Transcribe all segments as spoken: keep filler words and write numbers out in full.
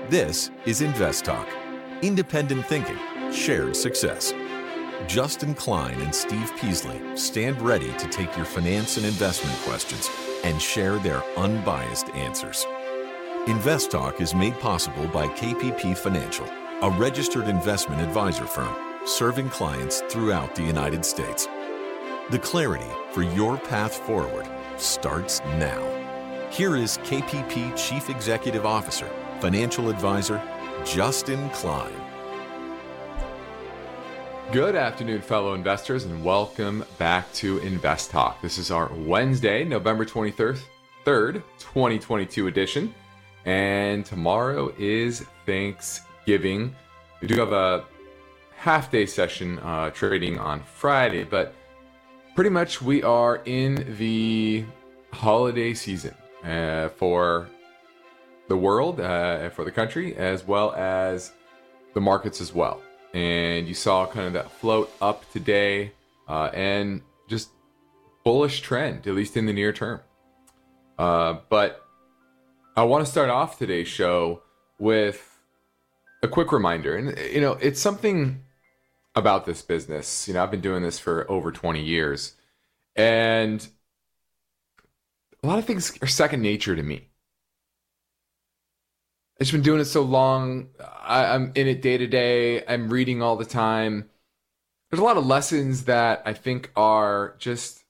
This is Invest Talk. Independent thinking, shared success. Justin Klein and Steve Peasley stand ready to take your finance and investment questions and share their unbiased answers. Invest Talk is made possible by K P P Financial, a registered investment advisor firm serving clients throughout the United States. The clarity for your path forward starts now. Here is K P P Chief Executive Officer, Financial Advisor, Justin Klein. Good afternoon, fellow investors, and welcome back to Invest Talk. This is our Wednesday, November twenty-third, twenty twenty-two edition, and tomorrow is Thanksgiving. We do have a half-day session uh, trading on Friday, but pretty much we are in the holiday season uh, for the world, uh, for the country, as well as the markets as well. And you saw kind of that float up today uh, and just bullish trend, at least in the near term. Uh, but I want to start off today's show with a quick reminder. And, you know, it's something about this business. You know, I've been doing this for over twenty years. And a lot of things are second nature to me. I've just been doing it so long. I, I'm in it day to day. I'm reading all the time. There's a lot of lessons that I think are just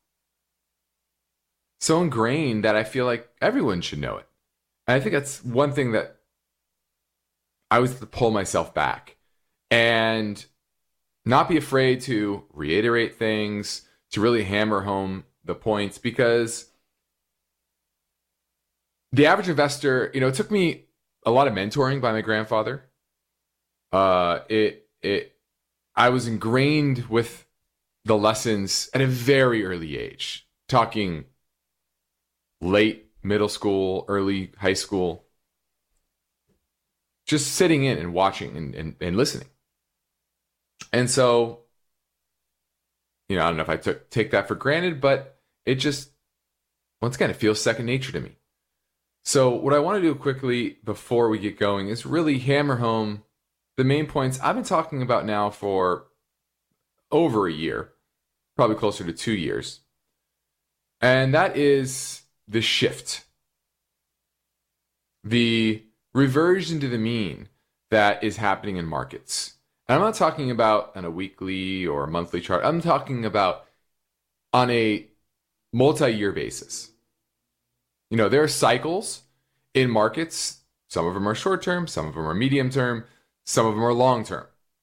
so ingrained that I feel like everyone should know it. And I think that's one thing that I always have to pull myself back and not be afraid to reiterate things, to really hammer home the points, because the average investor, you know, it took me a lot of mentoring by my grandfather. Uh, it it I was ingrained with the lessons at a very early age, talking late middle school, early high school, just sitting in and watching and, and, and listening. And so, you know, I don't know if I took take that for granted, but it just, once again, it feels second nature to me. So what I want to do quickly before we get going is really hammer home the main points I've been talking about now for over a year, probably closer to two years. And that is the shift, the reversion to the mean that is happening in markets. And I'm not talking about on a weekly or a monthly chart. I'm talking about on a multi-year basis. You know, there are cycles in markets. Some of them are short-term, some of them are medium-term, some of them are long-term.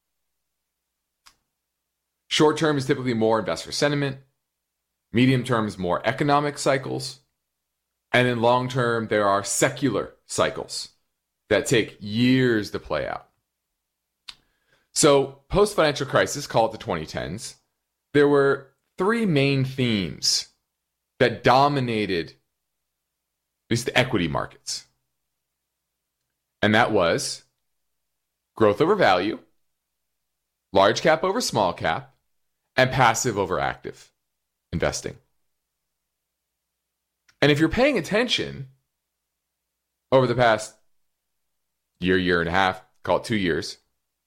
Short-term is typically more investor sentiment. Medium-term is more economic cycles. And in long-term, there are secular cycles that take years to play out. So, post-financial crisis, call it the twenty tens, there were three main themes that dominated at least the equity markets. And that was growth over value, large cap over small cap, and passive over active investing. And if you're paying attention over the past year, year and a half, call it two years,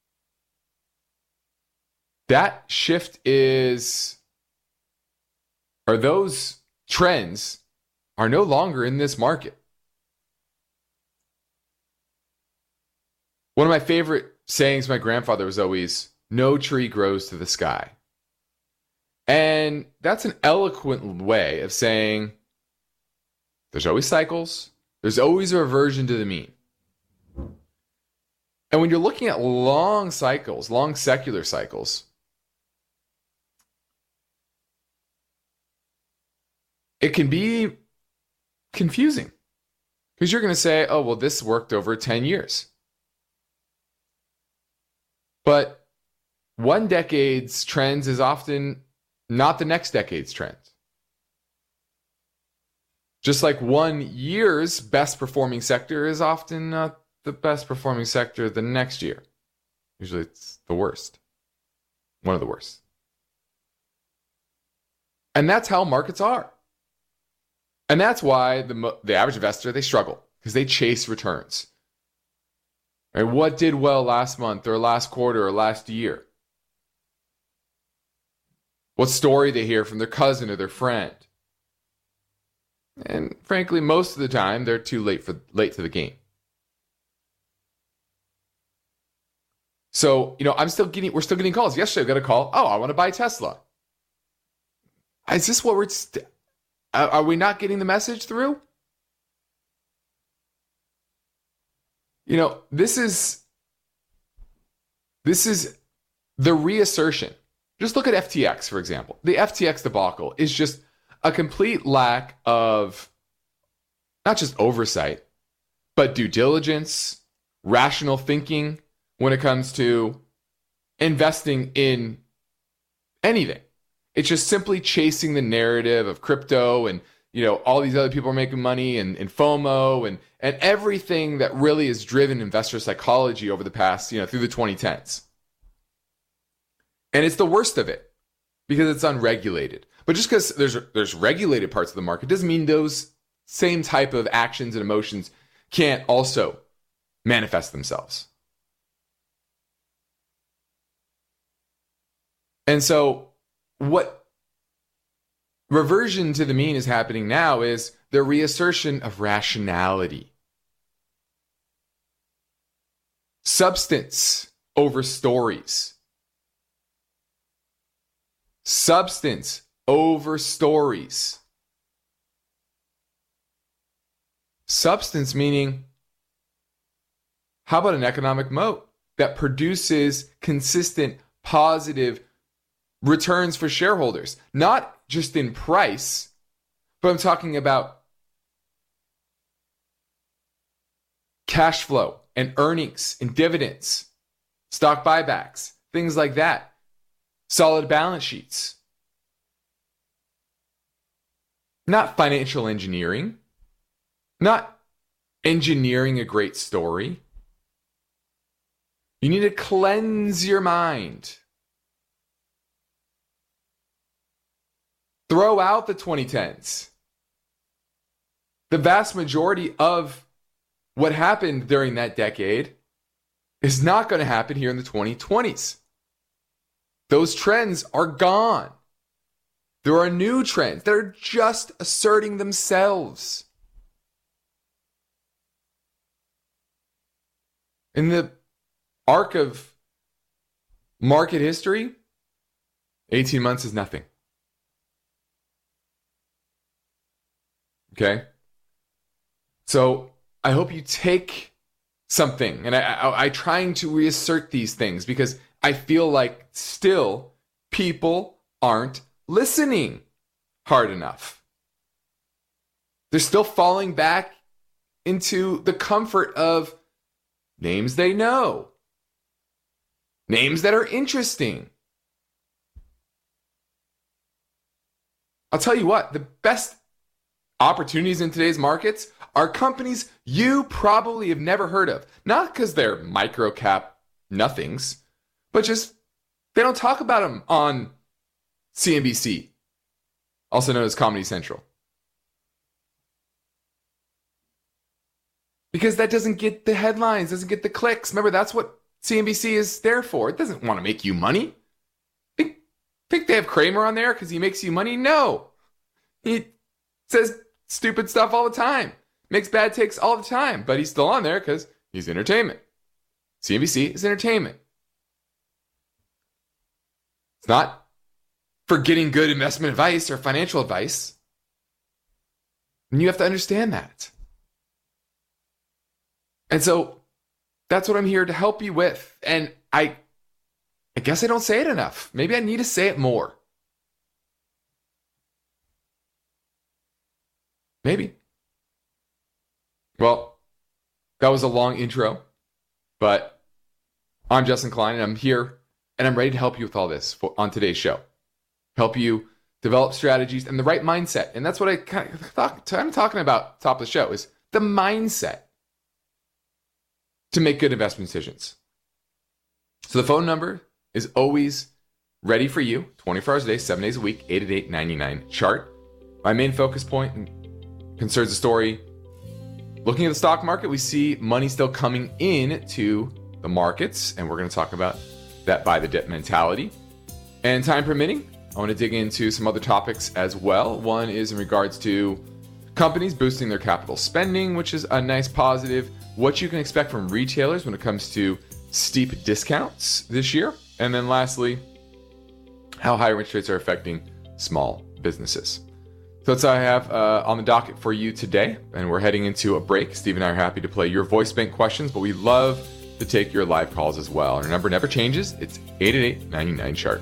that shift is, or those trends are no longer in this market. One of my favorite sayings, my grandfather was always, no tree grows to the sky. And that's an eloquent way of saying there's always cycles, there's always a reversion to the mean. And when you're looking at long cycles, long secular cycles, it can be confusing, because you're going to say, oh, well, this worked over ten years. But one decade's trends is often not the next decade's trend. Just like one year's best performing sector is often not the best performing sector the next year. Usually it's the worst. One of the worst. And that's how markets are. And that's why the the average investor, they struggle because they chase returns. Right? What did well last month or last quarter or last year? What story they hear from their cousin or their friend? And frankly, most of the time, they're too late for late to the game. So, you know, I'm still getting, we're still getting calls. Yesterday, I got a call. Oh, I want to buy Tesla. Is this what we're, st- are we not getting the message through? You know, this is, this is the reassertion. Just look at F T X, for example. The F T X debacle is just a complete lack of not just oversight, but due diligence, rational thinking when it comes to investing in anything. It's just simply chasing the narrative of crypto and, you know, all these other people are making money and, and FOMO and, and everything that really has driven investor psychology over the past, you know, through the twenty tens. And it's the worst of it because it's unregulated. But just because there's there's regulated parts of the market doesn't mean those same type of actions and emotions can't also manifest themselves. And so what reversion to the mean is happening now is the reassertion of rationality. Substance over stories. Substance over stories. Substance meaning, how about an economic moat that produces consistent, positive returns for shareholders? Not just in price, but I'm talking about cash flow and earnings and dividends, stock buybacks, things like that. Solid balance sheets. Not financial engineering. Not engineering a great story. You need to cleanse your mind. Throw out the twenty tens. The vast majority of what happened during that decade is not going to happen here in the twenty twenties. Those trends are gone. There are new trends that are just asserting themselves. In the arc of market history, eighteen months is nothing. Okay? So I hope you take something, and I, I, I trying to reassert these things because I feel like still people aren't listening hard enough. They're still falling back into the comfort of names they know, names that are interesting. I'll tell you what, the best opportunities in today's markets are companies you probably have never heard of. Not because they're micro cap nothings, but just they don't talk about them on C N B C, also known as Comedy Central. Because that doesn't get the headlines, doesn't get the clicks. Remember, that's what C N B C is there for. It doesn't want to make you money. Think, think they have Kramer on there because he makes you money? No. He says stupid stuff all the time. Makes bad takes all the time. But he's still on there because he's entertainment. C N B C is entertainment. It's not for getting good investment advice or financial advice. And you have to understand that. And so that's what I'm here to help you with. And I I guess I don't say it enough. Maybe I need to say it more. Maybe. Well, that was a long intro, but I'm Justin Klein and I'm here and I'm ready to help you with all this for, on today's show. Help you develop strategies and the right mindset. And that's what I kind of thought, I'm talking about top of the show is the mindset to make good investment decisions. So the phone number is always ready for you, twenty-four hours a day, seven days a week, eight eight eight, nine nine, chart. My main focus point concerns the story looking at the stock market, we see money still coming in to the markets, and we're going to talk about that buy the dip mentality. And time permitting, I want to dig into some other topics as well. One is in regards to companies boosting their capital spending, which is a nice positive. What you can expect from retailers when it comes to steep discounts this year. And then lastly, how higher interest rates are affecting small businesses. So that's all I have uh, on the docket for you today. And we're heading into a break. Steve and I are happy to play your voice bank questions, but we love to take your live calls as well. Our number never changes. It's eight eight eight, nine nine, chart.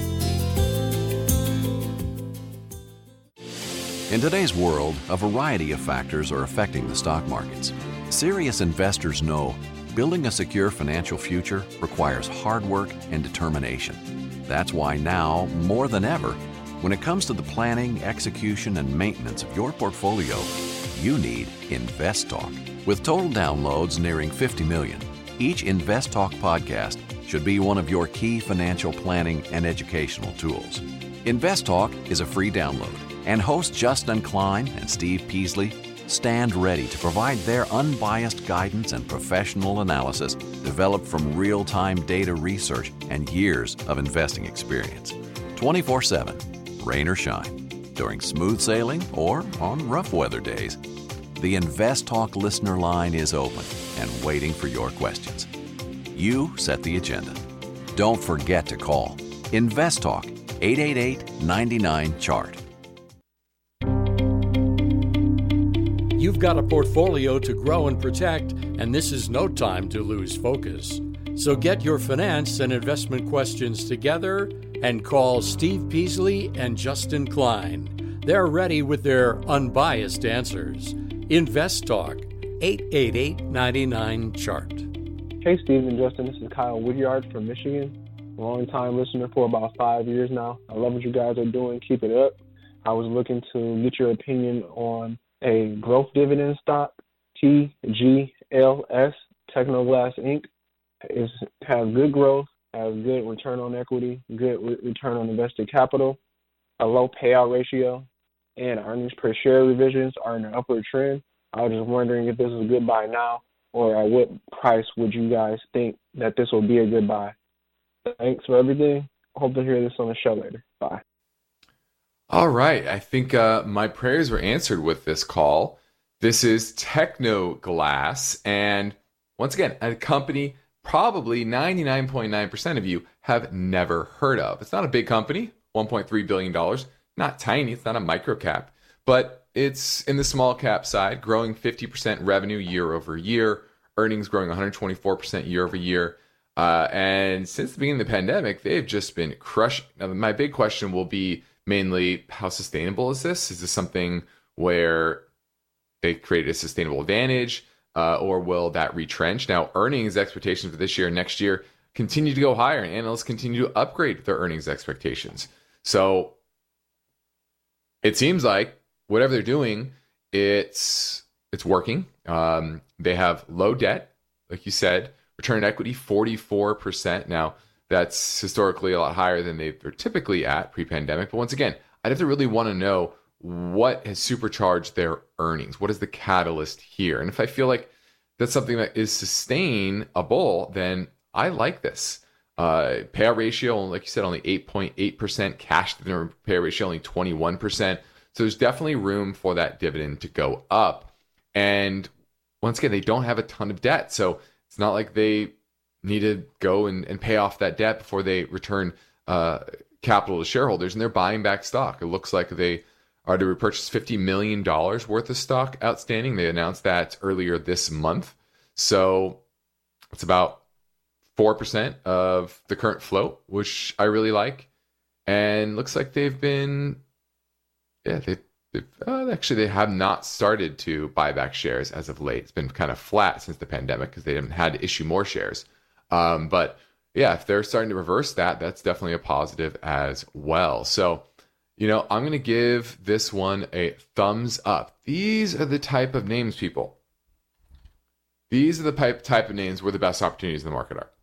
In today's world, a variety of factors are affecting the stock markets. Serious investors know building a secure financial future requires hard work and determination. That's why now, more than ever, when it comes to the planning, execution, and maintenance of your portfolio, you need InvestTalk. With total downloads nearing fifty million, each InvestTalk podcast should be one of your key financial planning and educational tools. InvestTalk is a free download, and hosts Justin Klein and Steve Peasley stand ready to provide their unbiased guidance and professional analysis developed from real-time data research and years of investing experience. twenty-four seven, rain or shine, during smooth sailing or on rough weather days. The InvestTalk listener line is open and waiting for your questions. You set the agenda. Don't forget to call InvestTalk, eight eight eight, nine nine, chart. You've got a portfolio to grow and protect, and this is no time to lose focus. So get your finance and investment questions together and call Steve Peasley and Justin Klein. They're ready with their unbiased answers. InvestTalk, eight eight eight, nine nine, chart. Hey, Steve and Justin. This is Kyle Woodyard from Michigan. Long-time listener for about five years now. I love what you guys are doing. Keep it up. I was looking to get your opinion on a growth dividend stock, T G L S, Technoglass Incorporated. Is have good growth, has good return on equity, good re- return on invested capital, a low payout ratio, and earnings per share revisions are in an upward trend. I was just wondering if this is a good buy now, or at what price would you guys think that this will be a good buy? Thanks for everything. Hope to hear this on the show later. Bye. All right. I think uh, my prayers were answered with this call. This is Technoglass. And once again, a company probably ninety-nine point nine percent of you have never heard of. It's not a big company, one point three billion dollars. Not tiny. It's not a micro cap. But it's in the small cap side, growing fifty percent revenue year over year, earnings growing one hundred twenty-four percent year over year. Uh, and since the beginning of the pandemic, they've just been crushing. Now, my big question will be mainly, how sustainable is this? Is this something where they created a sustainable advantage, uh, or will that retrench? Now, earnings expectations for this year and next year continue to go higher, and analysts continue to upgrade their earnings expectations. So it seems like whatever they're doing, it's it's working. Um, they have low debt, like you said, return on equity forty-four percent. Now, that's historically a lot higher than they're typically at pre-pandemic. But once again, I'd have to really want to know what has supercharged their earnings. What is the catalyst here? And if I feel like that's something that is sustainable, then I like this. Uh, payout ratio, like you said, only eight point eight percent. Cash dividend payout ratio, only twenty-one percent. So there's definitely room for that dividend to go up. And once again, they don't have a ton of debt. So it's not like they need to go and, and pay off that debt before they return uh, capital to shareholders. And they're buying back stock. It looks like they are to repurchase fifty million dollars worth of stock outstanding. They announced that earlier this month. So it's about four percent of the current float, which I really like. And looks like they've been, yeah, they, they've, uh, actually, they have not started to buy back shares as of late. It's been kind of flat since the pandemic because they haven't had to issue more shares. Um, but yeah, if they're starting to reverse that, that's definitely a positive as well. So, you know, I'm going to give this one a thumbs up. These are the type of names, people. These are the type, type of names where the best opportunities in the market are.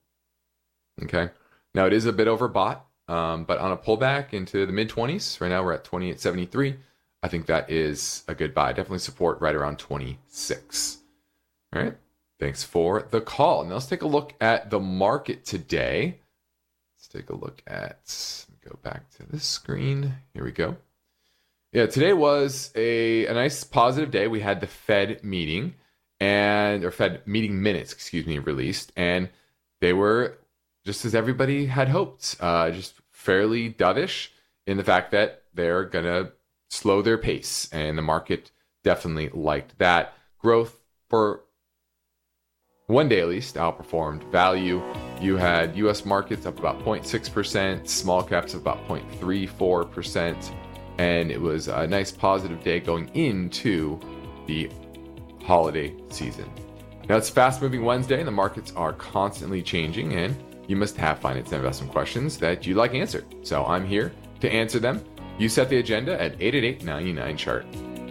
Okay. Now, it is a bit overbought, um, but on a pullback into the mid twenties, right now we're at twenty-eight seventy-three. I think that is a good buy. Definitely support right around twenty-six. All right. Thanks for the call. Now let's take a look at the market today. Let's take a look at, go back to this screen. Here we go. Yeah, today was a, a nice positive day. We had the Fed meeting and, or Fed meeting minutes, excuse me, released. And they were just as everybody had hoped, uh, just fairly dovish in the fact that they're going to slow their pace. And the market definitely liked that. Growth for one day at least outperformed value. You had U S markets up about zero point six percent, small caps up about zero point three four percent, and it was a nice positive day going into the holiday season. Now it's fast moving Wednesday and the markets are constantly changing, and you must have finance and investment questions that you'd like answered. So I'm here to answer them. You set the agenda at eight eight eight, nine nine, chart.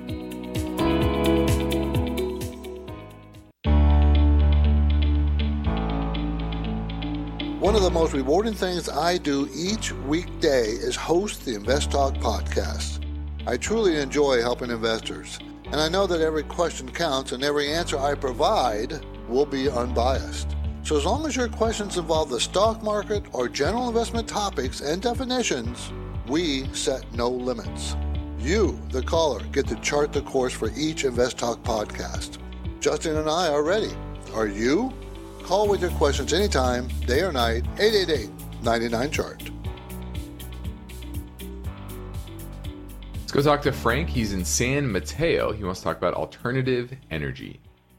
One of the most rewarding things I do each weekday is host the Invest Talk podcast. I truly enjoy helping investors, and I know that every question counts and every answer I provide will be unbiased. So as long as your questions involve the stock market or general investment topics and definitions, we set no limits. You, the caller, get to chart the course for each Invest Talk podcast. Justin and I are ready. Are you? Call with your questions anytime, day or night, eight eight eight, nine nine, chart. Let's go talk to Frank. He's in San Mateo. He wants to talk about alternative energy.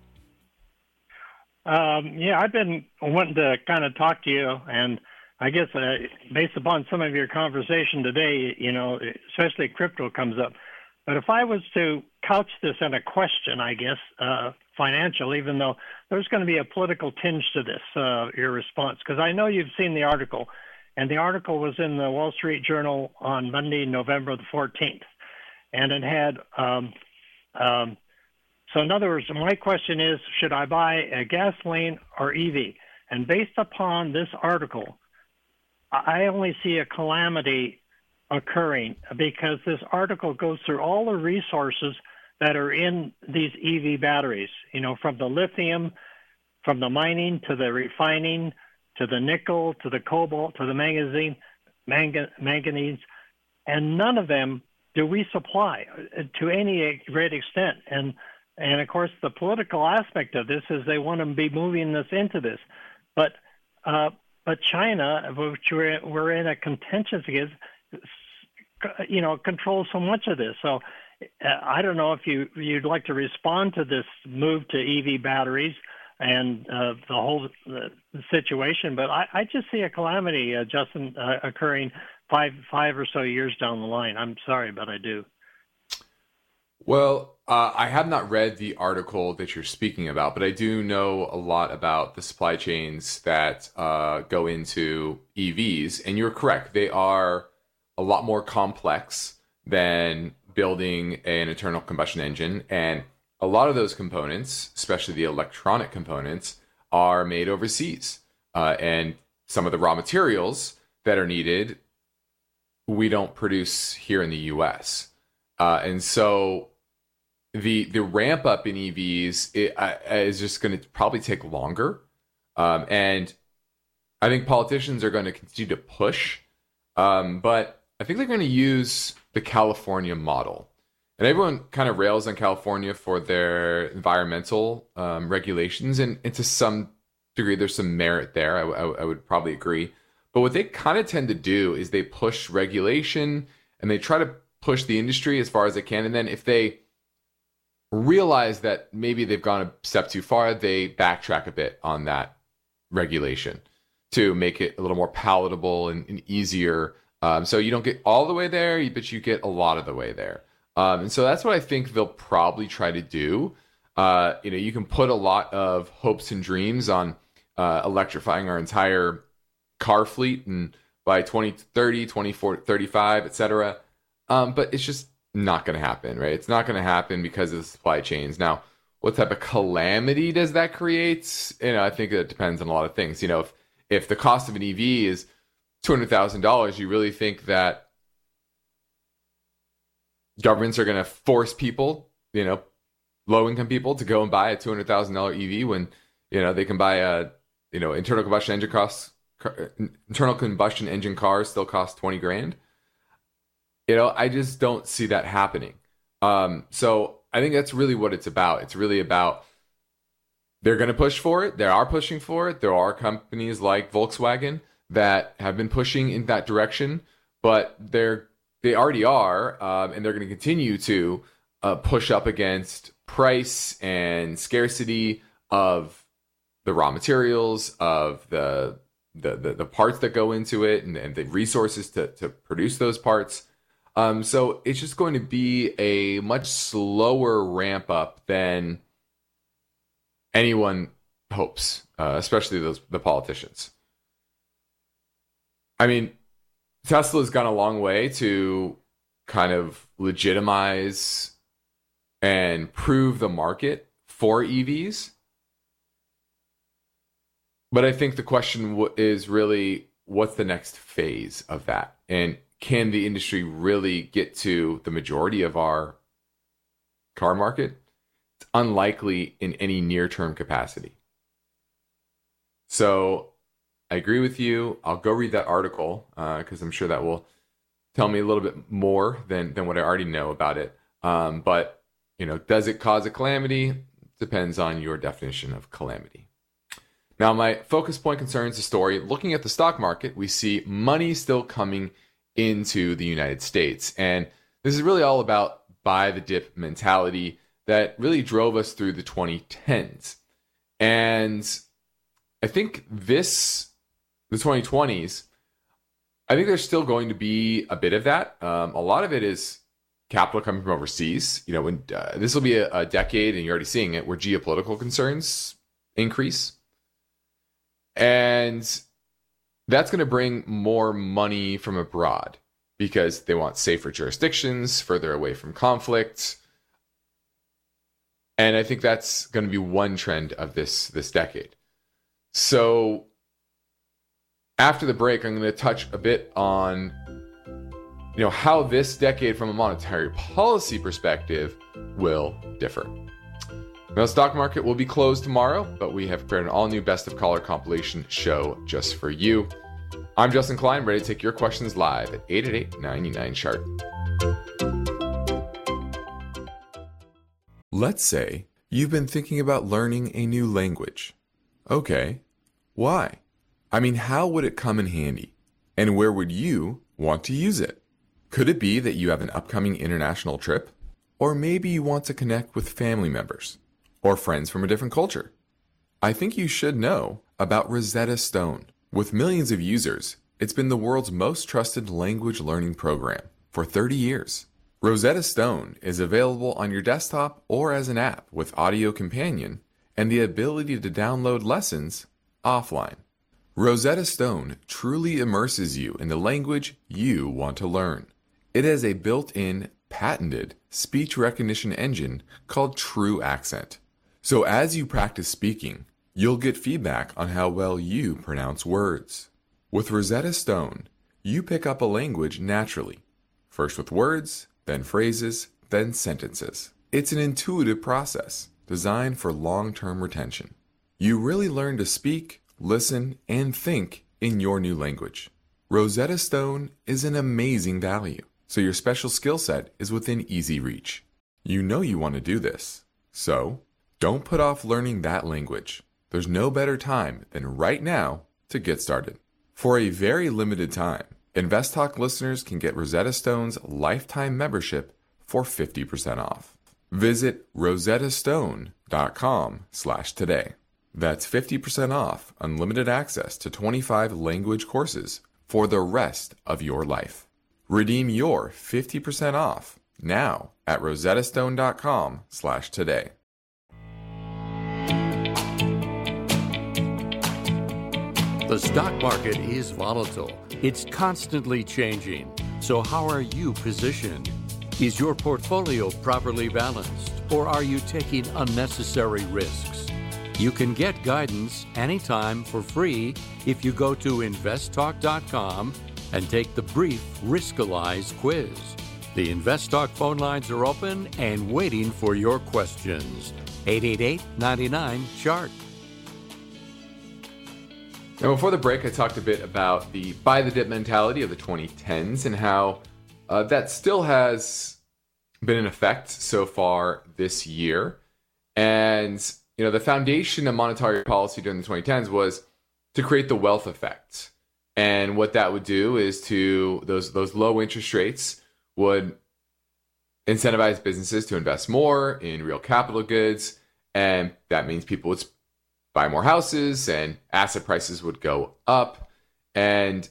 Um, yeah, I've been wanting to kind of talk to you, and I guess uh, based upon some of your conversation today, you know, especially crypto comes up. But if I was to couch this in a question, I guess, uh, financial, even though there's going to be a political tinge to this, uh, your response, because I know you've seen the article, and the article was in the Wall Street Journal on Monday, November the fourteenth, and it had, um, um, so in other words, my question is, should I buy a gasoline or E V? And based upon this article, I only see a calamity occurring because this article goes through all the resources that are in these E V batteries, you know, from the lithium, from the mining to the refining, to the nickel, to the cobalt, to the manganese, manganese, and none of them do we supply to any great extent. And, and of course, the political aspect of this is they want to be moving this into this. But, uh, but China, which we're, we're in a contentious against, you know, controls so much of this. So uh, I don't know if you, you'd like to respond to this move to E V batteries and uh, the whole uh, situation, but I, I just see a calamity, uh, Justin, uh, occurring five five or so years down the line. I'm sorry, but I do. Well, uh, I have not read the article that you're speaking about, but I do know a lot about the supply chains that uh, go into E Vs, and you're correct. They are a lot more complex than building an internal combustion engine, and a lot of those components, especially the electronic components, are made overseas. Uh, and some of the raw materials that are needed, we don't produce here in the U S. Uh, and so the the ramp up in E Vs it, uh, is just going to probably take longer. Um, and I think politicians are going to continue to push. Um, but I think they're going to use the California model. And everyone kind of rails on California for their environmental um, regulations. And, and to some degree, there's some merit there. I, I, I would probably agree. But what they kind of tend to do is they push regulation and they try to push the industry as far as they can. And then if they realize that maybe they've gone a step too far, they backtrack a bit on that regulation to make it a little more palatable and, and easier. Um, so you don't get all the way there, but you get a lot of the way there. Um, and so that's what I think they'll probably try to do. Uh, you know, you can put a lot of hopes and dreams on uh, electrifying our entire car fleet and by twenty thirty, twenty forty, thirty-five, et cetera. Um, but it's just not going to happen, right? It's not going to happen because of the supply chains. Now, what type of calamity does that create? You know, I think it depends on a lot of things. You know, if, if the cost of an E V is two hundred thousand dollars, you really think that governments are going to force people, you know, low-income people to go and buy a two hundred thousand dollars E V when, you know, they can buy a, you know, internal combustion engine costs, internal combustion engine cars still cost twenty grand. You know, I just don't see that happening. Um, so I think that's really what it's about. It's really about, they're going to push for it. They are pushing for it. There are companies like Volkswagen that have been pushing in that direction, but they're, they already are, um, and they're going to continue to uh, push up against price and scarcity of the raw materials, of the the the, the parts that go into it, and, and the resources to, to produce those parts. Um, so it's just going to be a much slower ramp up than anyone hopes, uh, especially those the politicians. I mean, Tesla's gone a long way to kind of legitimize and prove the market for E Vs. But I think the question is really, what's the next phase of that? And can the industry really get to the majority of our car market? It's unlikely in any near-term capacity. So I agree with you. I'll go read that article because uh, I'm sure that will tell me a little bit more than, than what I already know about it. Um, but, you know, does it cause a calamity? Depends on your definition of calamity. Now, my focus point concerns the story. Looking at the stock market, we see money still coming into the United States. And this is really all about buy the dip mentality that really drove us through the twenty tens. And I think this, the twenty twenties, I think there's still going to be a bit of that. Um, a lot of it is capital coming from overseas. You know, when uh, this will be a, a decade, and you're already seeing it, where geopolitical concerns increase. And that's going to bring more money from abroad because they want safer jurisdictions, further away from conflict. And I think that's going to be one trend of this, this decade. So after the break, I'm going to touch a bit on, you know, how this decade from a monetary policy perspective will differ. Now, the stock market will be closed tomorrow, but we have prepared an all-new Best of Caller compilation show just for you. I'm Justin Klein, ready to take your questions live at eight eight eight, nine nine, C H A R T. Let's say you've been thinking about learning a new language. Okay, why? I mean, how would it come in handy? And where would you want to use it? Could it be that you have an upcoming international trip? Or maybe you want to connect with family members or friends from a different culture? I think you should know about Rosetta Stone. With millions of users, it's been the world's most trusted language learning program for thirty years. Rosetta Stone is available on your desktop or as an app with Audio Companion and the ability to download lessons offline. Rosetta Stone truly immerses you in the language you want to learn. It has a built-in, patented speech recognition engine called True Accent. So as you practice speaking, you'll get feedback on how well you pronounce words. With Rosetta Stone, you pick up a language naturally, first with words, then phrases, then sentences. It's an intuitive process designed for long-term retention. You really learn to speak, listen, and think in your new language. Rosetta Stone is an amazing value, so your special skill set is within easy reach. You know you want to do this, so don't put off learning that language. There's no better time than right now to get started. For a very limited time, InvestTalk listeners can get Rosetta Stone's lifetime membership for fifty percent off. Visit rosettastone.com slash today. That's fifty percent off unlimited access to twenty-five language courses for the rest of your life. Redeem your fifty percent off now at rosettastone.com slash today. The stock market is volatile. It's constantly changing. So how are you positioned? Is your portfolio properly balanced, or are you taking unnecessary risks? You can get guidance anytime for free if you go to invest talk dot com and take the brief Riskalyze quiz. The InvestTalk phone lines are open and waiting for your questions. eight eight eight, nine nine, chart. Now, before the break, I talked a bit about the buy the dip mentality of the twenty tens and how uh, that still has been in effect so far this year. And, you know, the foundation of monetary policy during the twenty tens was to create the wealth effect. And what that would do is to those those low interest rates would incentivize businesses to invest more in real capital goods. And that means people would buy more houses and asset prices would go up. And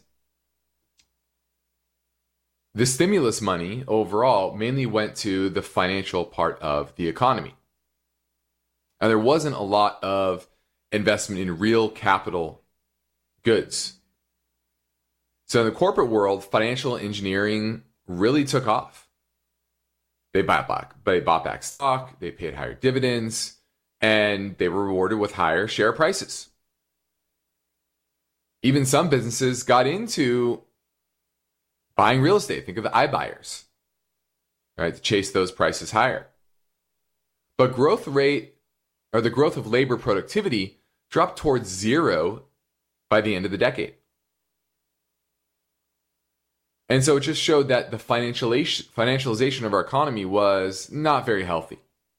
the stimulus money overall mainly went to the financial part of the economy. And there wasn't a lot of investment in real capital goods. So in the corporate world, financial engineering really took off. They bought back, they bought back stock, they paid higher dividends, and they were rewarded with higher share prices. Even some businesses got into buying real estate. Think of the iBuyers, right, to chase those prices higher. But growth rate, or the growth of labor productivity, dropped towards zero by the end of the decade. And so it just showed that the financialization of our economy was not very healthy.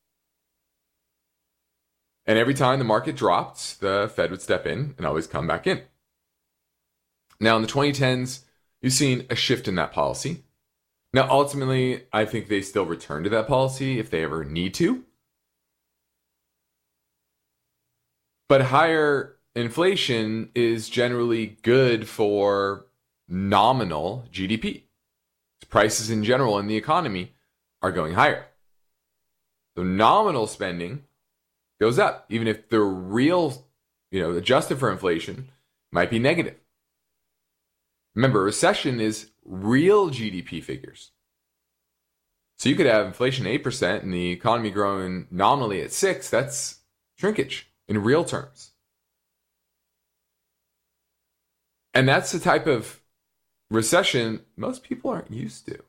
And every time the market dropped, the Fed would step in and always come back in. Now, in the twenty tens, you've seen a shift in that policy. Now, ultimately, I think they still return to that policy if they ever need to. But higher inflation is generally good for nominal G D P. Prices in general in the economy are going higher. So nominal spending goes up, even if the real, you know, adjusted for inflation, might be negative. Remember, recession is real G D P figures. So you could have inflation eight percent and the economy growing nominally at six. That's shrinkage in real terms. And that's the type of recession most people aren't used to.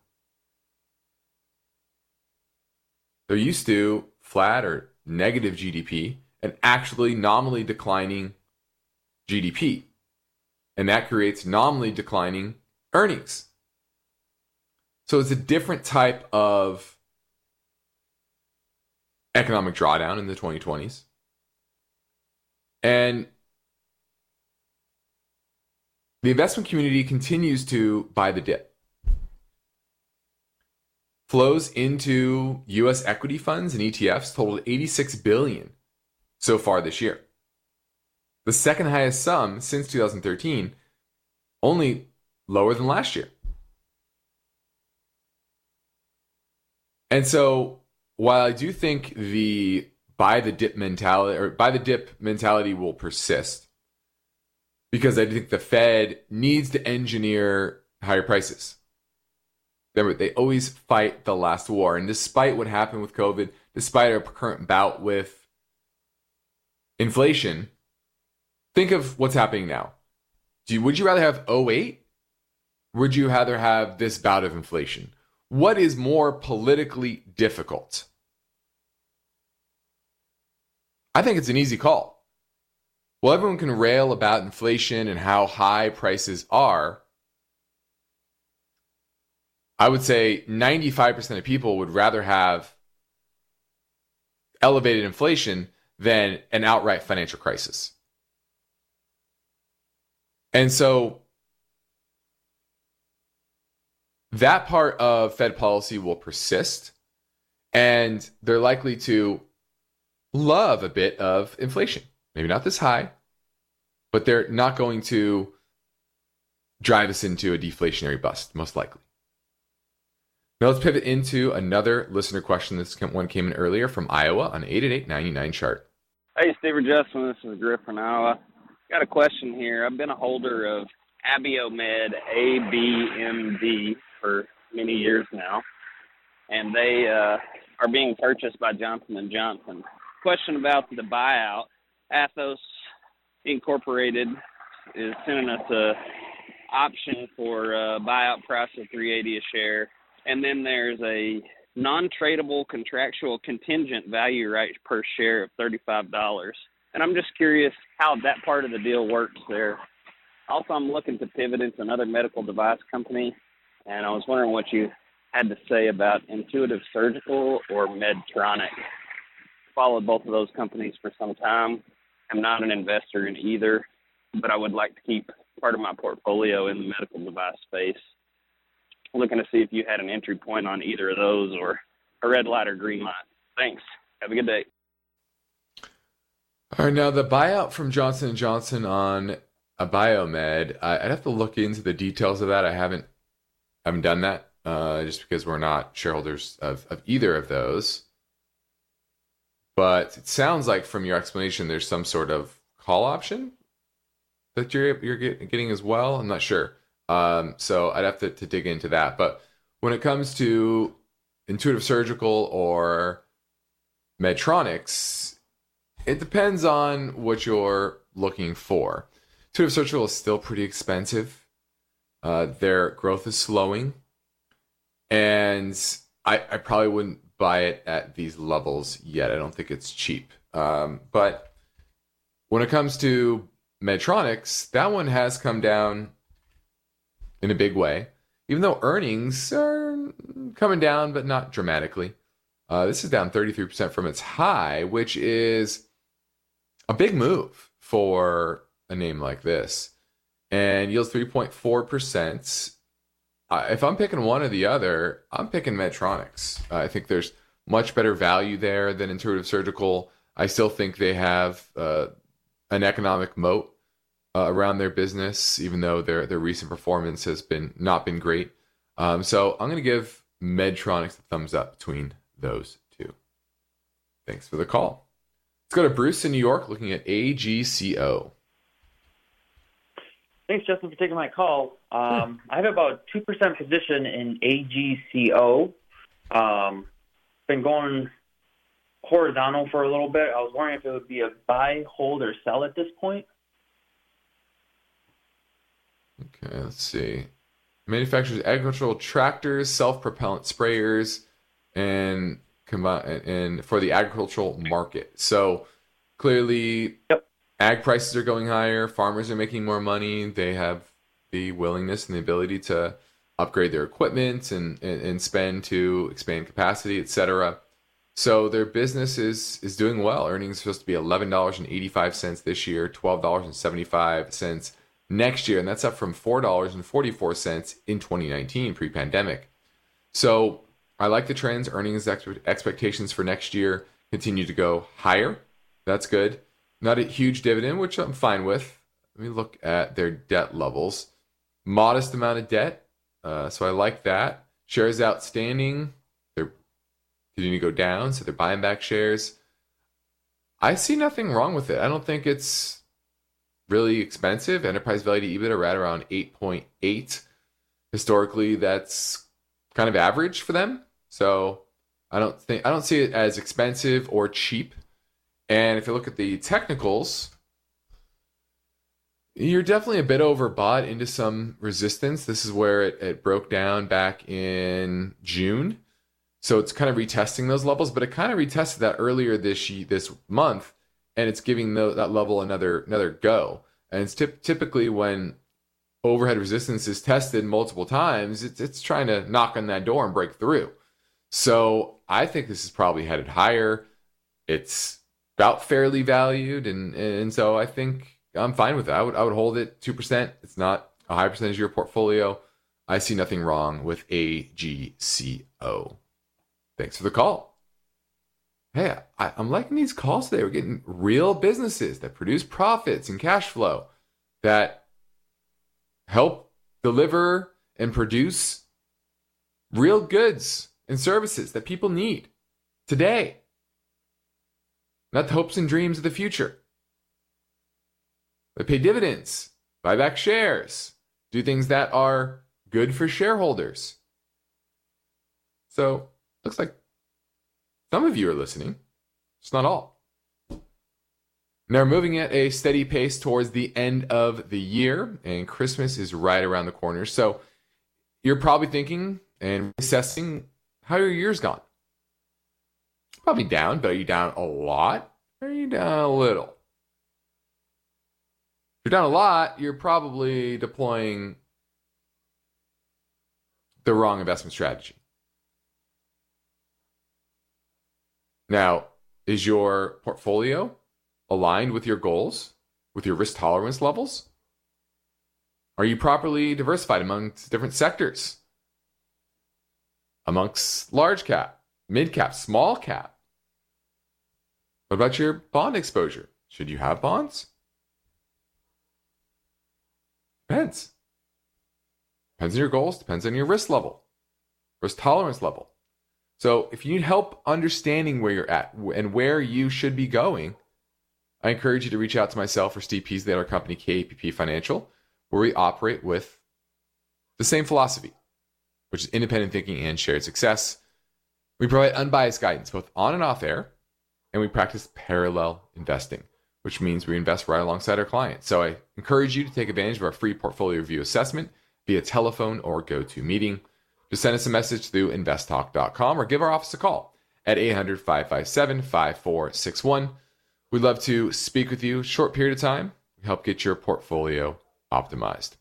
They're used to flat or negative G D P and actually nominally declining G D P. And that creates nominally declining earnings. So it's a different type of economic drawdown in the twenty twenties. And the investment community continues to buy the dip. Flows into U S equity funds and E T Fs totaled eighty-six billion dollars so far this year. The second highest sum since two thousand thirteen, only lower than last year. And so, while I do think the buy the dip mentality or buy the dip mentality will persist, because I think the Fed needs to engineer higher prices. Remember, they always fight the last war. And despite what happened with COVID, despite our current bout with inflation, think of what's happening now. Do you, would you rather have oh eight? Would you rather have this bout of inflation? What is more politically difficult? I think it's an easy call. Well, everyone can rail about inflation and how high prices are. I would say ninety-five percent of people would rather have elevated inflation than an outright financial crisis. And so that part of Fed policy will persist, and they're likely to love a bit of inflation. Maybe not this high, but they're not going to drive us into a deflationary bust, most likely. Now let's pivot into another listener question. This one came in earlier from Iowa on eight eight eight, nine nine, chart. Hey, Steve or Justin, this is Griff from Iowa. Got a question here. I've been a holder of Abiomed A B M D for many years now, and they uh, are being purchased by Johnson and Johnson. Question about the buyout. Athos Incorporated is sending us a option for a buyout price of three hundred eighty dollars a share. And then there's a non-tradable contractual contingent value right per share of thirty-five dollars. And I'm just curious how that part of the deal works there. Also, I'm looking to pivot into another medical device company, and I was wondering what you had to say about Intuitive Surgical or Medtronic. Followed both of those companies for some time. I'm not an investor in either, but I would like to keep part of my portfolio in the medical device space. Looking to see if you had an entry point on either of those or a red light or green light. Thanks. Have a good day. All right, now the buyout from Johnson and Johnson on a Biomed, I, I'd have to look into the details of that. I haven't haven't done that uh, just because we're not shareholders of, of either of those. But it sounds like from your explanation, there's some sort of call option that you're you're get, getting as well. I'm not sure. Um, so I'd have to, to dig into that. But when it comes to Intuitive Surgical or Medtronics, it depends on what you're looking for. Intuitive Surgical is still pretty expensive. Uh, their growth is slowing. And I, I probably wouldn't buy it at these levels yet. I don't think it's cheap. Um, but when it comes to Medtronics, that one has come down in a big way, even though earnings are coming down, but not dramatically. Uh, this is down thirty-three percent from its high, which is a big move for a name like this. And yields three point four percent. Uh, if I'm picking one or the other, I'm picking Medtronics. Uh, I think there's much better value there than Intuitive Surgical. I still think they have uh, an economic moat Uh, around their business, even though their their recent performance has been not been great. Um, so I'm going to give Medtronics a thumbs up between those two. Thanks for the call. Let's go to Bruce in New York looking at A G C O. Thanks, Justin, for taking my call. Um, I have about a two percent position in A G C O. Um, been going horizontal for a little bit. I was wondering if it would be a buy, hold, or sell at this point. Okay, let's see. Manufactures agricultural tractors, self-propellant sprayers, and combine and for the agricultural market. So clearly, yep. Ag prices are going higher. Farmers are making more money. They have the willingness and the ability to upgrade their equipment and, and, and spend to expand capacity, et cetera. So their business is is doing well. Earnings are supposed to be eleven dollars and eighty-five cents this year, twelve dollars and seventy-five cents next year, and that's up from four dollars and forty-four cents in twenty nineteen, pre-pandemic. So I like the trends. Earnings ex- expectations for next year continue to go higher. That's good. Not a huge dividend, which I'm fine with. Let me look at their debt levels. Modest amount of debt, uh, so I like that. Shares outstanding, they're continuing to go down, so they're buying back shares. I see nothing wrong with it. I don't think it's really expensive. Enterprise value to EBITDA right around eight point eight. Historically, that's kind of average for them. So I don't think I don't see it as expensive or cheap. And if you look at the technicals, you're definitely a bit overbought into some resistance. This is where it, it broke down back in June. So it's kind of retesting those levels, but it kind of retested that earlier this this month, and it's giving the, that level another another go. And it's typ- typically when overhead resistance is tested multiple times, it's it's trying to knock on that door and break through. So I think this is probably headed higher. It's about fairly valued, and and so I think I'm fine with it. I would I would hold it two percent. It's not a high percentage of your portfolio. I see nothing wrong with A G C O. Thanks for the call. Hey, I, I'm liking these calls today. We're getting real businesses that produce profits and cash flow that help deliver and produce real goods and services that people need today. Not the hopes and dreams of the future. They pay dividends, buy back shares, do things that are good for shareholders. So, looks like some of you are listening. It's not all. Now we're moving at a steady pace towards the end of the year, and Christmas is right around the corner. So you're probably thinking, and assessing how your year's gone. Probably down, but are you down a lot? Or are you down a little? If you're down a lot, you're probably deploying the wrong investment strategy. Now, is your portfolio aligned with your goals, with your risk tolerance levels? Are you properly diversified amongst different sectors? Amongst large cap, mid cap, small cap? What about your bond exposure? Should you have bonds? Depends. Depends on your goals, depends on your risk level, risk tolerance level. So if you need help understanding where you're at and where you should be going, I encourage you to reach out to myself or Steve Peasley at our company, K A P P Financial, where we operate with the same philosophy, which is independent thinking and shared success. We provide unbiased guidance, both on and off air, and we practice parallel investing, which means we invest right alongside our clients. So I encourage you to take advantage of our free portfolio review assessment via telephone or GoToMeeting. Just send us a message through invest talk dot com or give our office a call at eight hundred, five five seven, five four six one. We'd love to speak with you. Short period of time, we help get your portfolio optimized.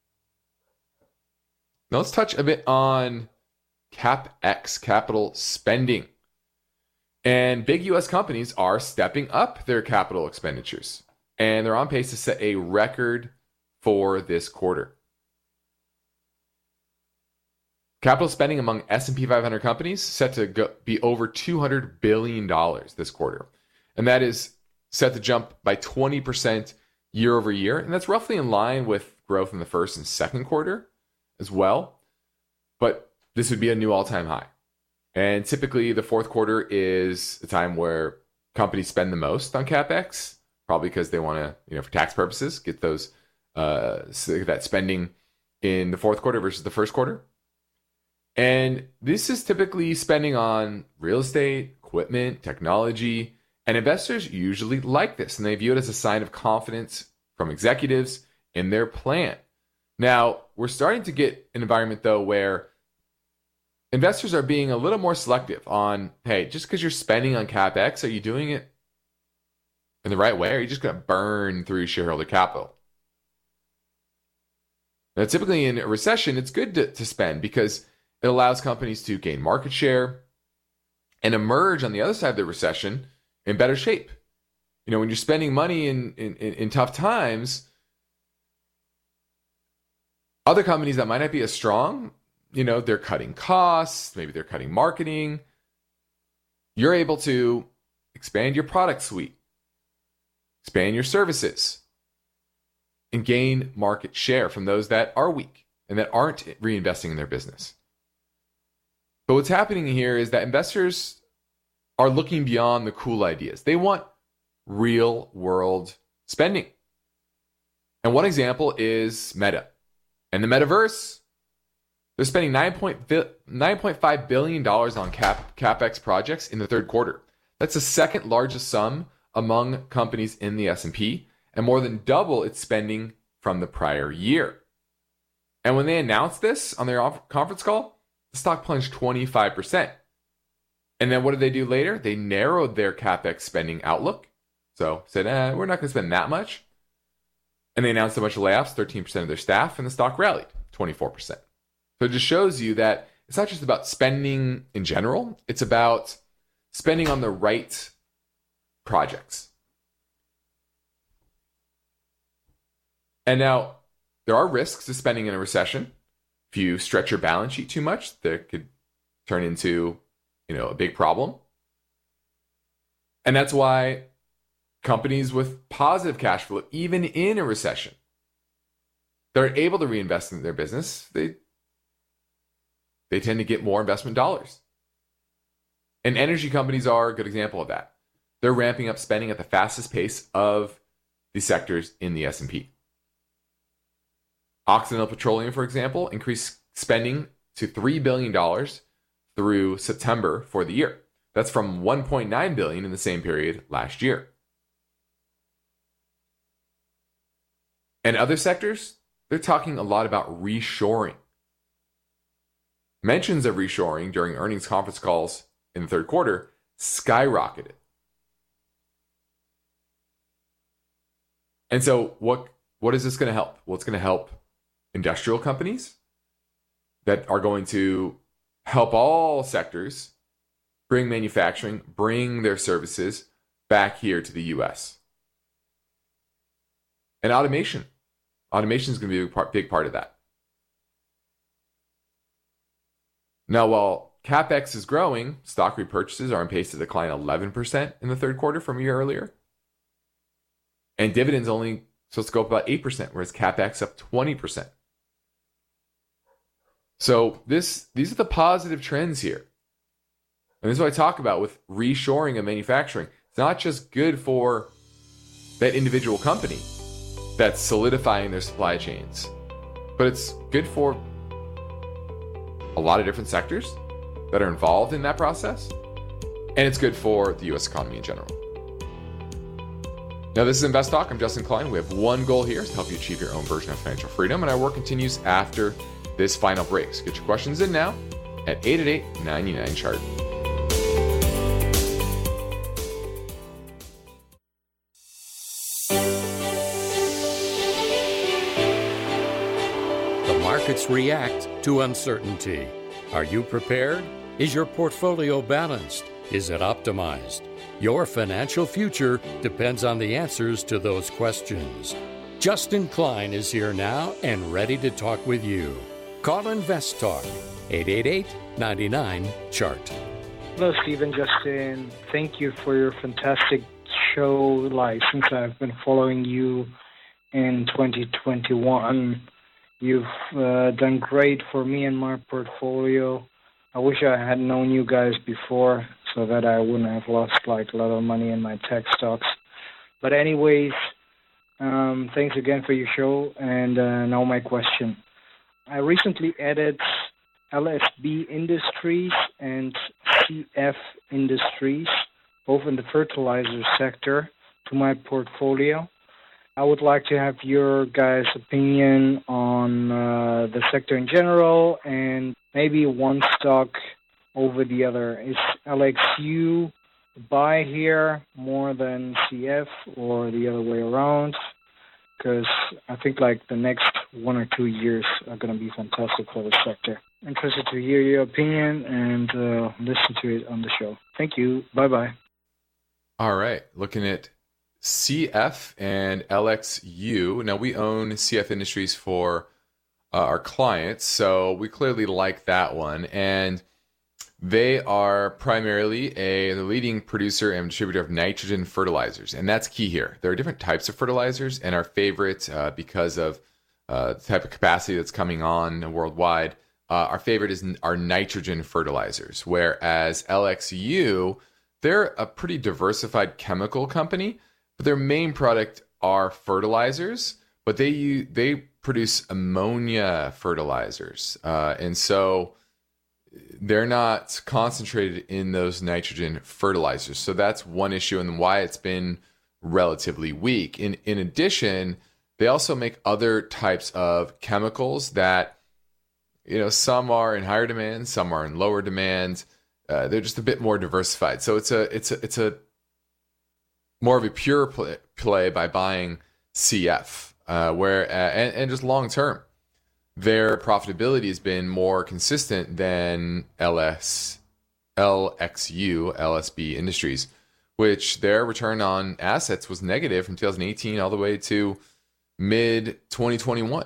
Now let's touch a bit on CapEx, capital spending. And big U S companies are stepping up their capital expenditures, and they're on pace to set a record for this quarter. Capital spending among S and P five hundred companies set to go, be over two hundred billion dollars this quarter. And that is set to jump by twenty percent year over year. And that's roughly in line with growth in the first and second quarter as well. But this would be a new all-time high. And typically the fourth quarter is the time where companies spend the most on CapEx, probably because they want to, you know, for tax purposes, get those uh, that spending in the fourth quarter versus the first quarter. And this is typically spending on real estate, equipment, technology, and investors usually like this, and they view it as a sign of confidence from executives in their plan. Now, we're starting to get an environment, though, where investors are being a little more selective on, hey, just because you're spending on CapEx, are you doing it in the right way, or are you just going to burn through shareholder capital? Now, typically in a recession, it's good to, to spend because it allows companies to gain market share and emerge on the other side of the recession in better shape. You know, when you're spending money in, in, in tough times, other companies that might not be as strong, you know, they're cutting costs, maybe they're cutting marketing. You're able to expand your product suite, expand your services, and gain market share from those that are weak and that aren't reinvesting in their business. But what's happening here is that investors are looking beyond the cool ideas. They want real world spending. And one example is Meta. And the metaverse, they're spending nine point five billion dollars on cap, CapEx projects in the third quarter. That's the second largest sum among companies in the S and P, and more than double its spending from the prior year. And when they announced this on their conference call, the stock plunged twenty-five percent. And then what did they do later? They narrowed their CapEx spending outlook. So said, eh, we're not going to spend that much. And they announced a bunch of layoffs, thirteen percent of their staff, and the stock rallied twenty-four percent. So it just shows you that it's not just about spending in general. It's about spending on the right projects. And now there are risks to spending in a recession. If you stretch your balance sheet too much, that could turn into, you know, a big problem. And that's why companies with positive cash flow, even in a recession, they're able to reinvest in their business. They they tend to get more investment dollars. And energy companies are a good example of that. They're ramping up spending at the fastest pace of the sectors in the S and P. Occidental Petroleum, for example, increased spending to three billion dollars through September for the year. That's from one point nine billion dollars in the same period last year. And other sectors, they're talking a lot about reshoring. mentions of reshoring during earnings conference calls in the third quarter skyrocketed. And so what, what is this going to help? Well, it's going to help industrial companies that are going to help all sectors bring manufacturing, bring their services back here to the U S. And automation. Automation is going to be a big part, big part of that. Now, while CapEx is growing, stock repurchases are on pace to decline eleven percent in the third quarter from a year earlier. And dividends only supposed to go up about eight percent, whereas CapEx up twenty percent. So this these are the positive trends here. And this is what I talk about with reshoring of manufacturing. It's not just good for that individual company that's solidifying their supply chains, but it's good for a lot of different sectors that are involved in that process. And it's good for the U S economy in general. Now, this is Invest Talk. I'm Justin Klein. We have one goal here to help you achieve your own version of financial freedom, and our work continues after this final break. So get your questions in now at eight eight eight, nine nine, chart. The markets react to uncertainty. Are you prepared? Is your portfolio balanced? Is it optimized? Your financial future depends on the answers to those questions. Justin Klein is here now and ready to talk with you. Call Invest Talk, eight eight eight, nine nine, chart. Hello, Stephen, Justin. Thank you for your fantastic show license. I've been following you in twenty twenty-one. You've uh, done great for me and my portfolio. I wish I had known you guys before so that I wouldn't have lost like a lot of money in my tech stocks. But anyways, um, thanks again for your show. And uh, now my question. I recently added L S B Industries and C F Industries, both in the fertilizer sector, to my portfolio. I would like to have your guys' opinion on uh, the sector in general and maybe one stock over the other. Is L X U buy here more than C F or the other way around? Because I think like the next one or two years are going to be fantastic for the sector. Interested to hear your opinion and uh, listen to it on the show. Thank you. Bye-bye. All right. Looking at C F and L X U. Now, we own C F Industries for uh, our clients, so we clearly like that one. And they are primarily a the leading producer and distributor of nitrogen fertilizers, and that's key here. There are different types of fertilizers, and our favorite, uh, because of uh, the type of capacity that's coming on worldwide, uh, our favorite is our nitrogen fertilizers, whereas L X U, they're a pretty diversified chemical company, but their main product are fertilizers, but they they produce ammonia fertilizers, uh, and so they're not concentrated in those nitrogen fertilizers. So that's one issue and why it's been relatively weak. In in addition, they also make other types of chemicals that, you know, some are in higher demand, some are in lower demand. Uh, they're just a bit more diversified. So it's a it's a it's a more of a pure play, play by buying C F, uh, where uh, and, and just long term. Their profitability has been more consistent than L S, L X U, L S B Industries, which their return on assets was negative from two thousand eighteen all the way to mid twenty twenty-one.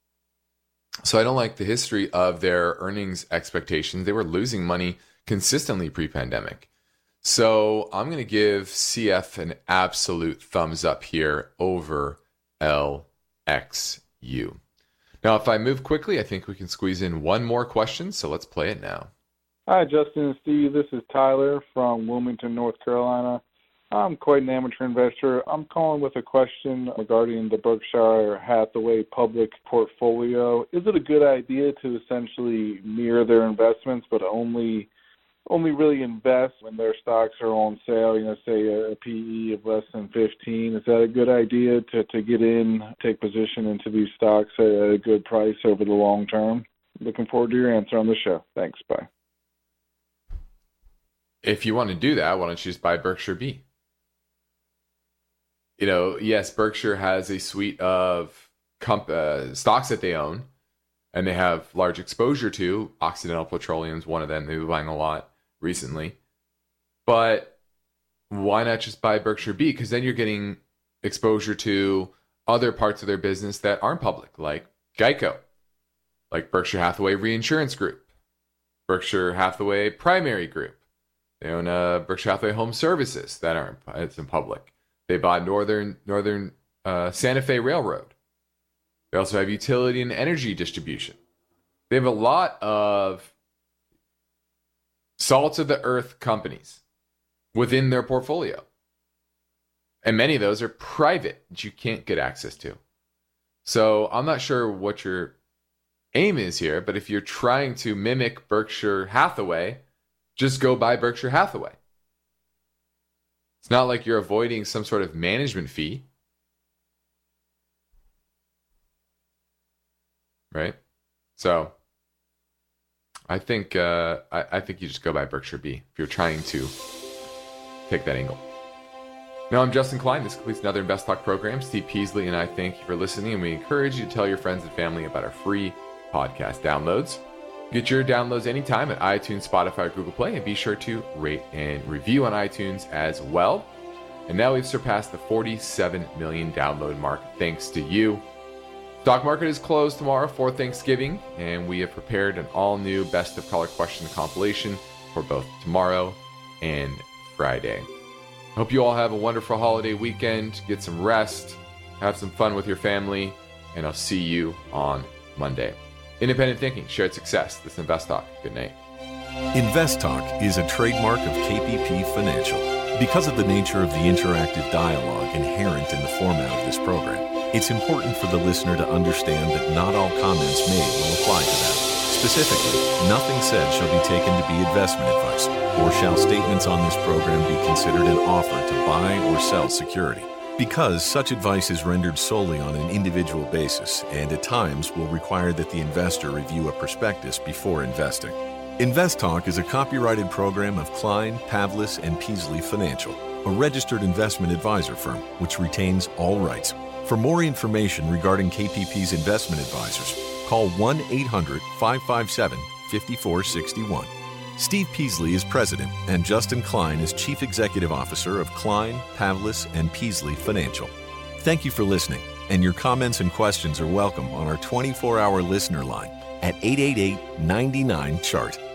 So I don't like the history of their earnings expectations. They were losing money consistently pre-pandemic. So I'm going to give C F an absolute thumbs up here over L X U. Now, if I move quickly, I think we can squeeze in one more question, so let's play it now. Hi, Justin and Steve. This is Tyler from Wilmington, North Carolina. I'm quite an amateur investor. I'm calling with a question regarding the Berkshire Hathaway public portfolio. Is it a good idea to essentially mirror their investments, but only only really invest when their stocks are on sale, you know, say a P E of less than fifteen? Is that a good idea to, to get in, take position into these stocks at a good price over the long term? Looking forward to your answer on the show. Thanks. Bye. If you want to do that, why don't you just buy Berkshire B? You know, yes, Berkshire has a suite of comp- uh, stocks that they own, and they have large exposure to. Occidental Petroleum is one of them. They've been buying a lot recently. But why not just buy Berkshire B? Because then you're getting exposure to other parts of their business that aren't public, like Geico, like Berkshire Hathaway Reinsurance Group, Berkshire Hathaway Primary Group. They own uh, Berkshire Hathaway Home Services that aren't it's in public. They bought Northern Northern uh, Santa Fe Railroad. They also have utility and energy distribution. They have a lot of salts of the earth companies within their portfolio. And many of those are private that you can't get access to. So I'm not sure what your aim is here, but if you're trying to mimic Berkshire Hathaway, just go buy Berkshire Hathaway. It's not like you're avoiding some sort of management fee. Right? So I think uh, I, I think you just go buy Berkshire B if you're trying to take that angle. Now, I'm Justin Klein. This completes another Invest Talk program. Steve Peasley and I thank you for listening, and we encourage you to tell your friends and family about our free podcast downloads. Get your downloads anytime at iTunes, Spotify, or Google Play, and be sure to rate and review on iTunes as well. And now we've surpassed the forty-seven million download mark thanks to you. Stock market is closed tomorrow for Thanksgiving, and we have prepared an all-new Best of Color question compilation for both tomorrow and Friday. Hope you all have a wonderful holiday weekend. Get some rest, have some fun with your family, and I'll see you on Monday. Independent thinking, shared success. This is Invest Talk. Good night. Invest Talk is a trademark of K P P Financial. Because of the nature of the interactive dialogue inherent in the format of this program, it's important for the listener to understand that not all comments made will apply to them. Specifically, nothing said shall be taken to be investment advice, or shall statements on this program be considered an offer to buy or sell security. Because such advice is rendered solely on an individual basis and at times will require that the investor review a prospectus before investing. Invest Talk is a copyrighted program of Klein, Pavlis, and Peasley Financial, a registered investment advisor firm which retains all rights. For more information regarding K P P's investment advisors, call one eight hundred, five five seven, five four six one. Steve Peasley is president, and Justin Klein is chief executive officer of Klein, Pavlis, and Peasley Financial. Thank you for listening, and your comments and questions are welcome on our twenty-four hour listener line at eight eight eight, nine nine, C H A R T.